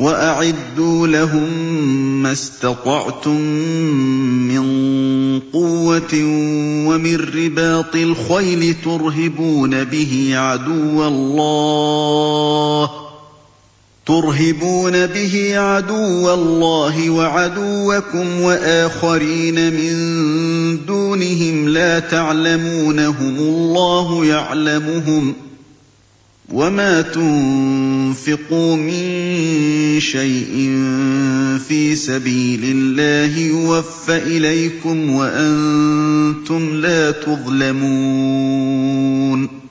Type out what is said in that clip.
وَأَعِدُّوا لَهُم مَّا اسْتَطَعْتُم مِّن قُوَّةٍ وَمِن رِّبَاطِ الْخَيْلِ تُرْهِبُونَ بِهِ عَدُوَّ اللَّهِ وَعَدُوَّكُمْ وَآخَرِينَ مِن دُونِهِمْ لَا تَعْلَمُونَهُمُ اللَّهُ يَعْلَمُهُمْ ۚ وَمَا تُنفِقُوا مِن شَيْءٍ فِي سَبِيلِ اللَّهِ يُوَفَّ إِلَيْكُمْ وَأَنتُمْ لَا تُظْلَمُونَ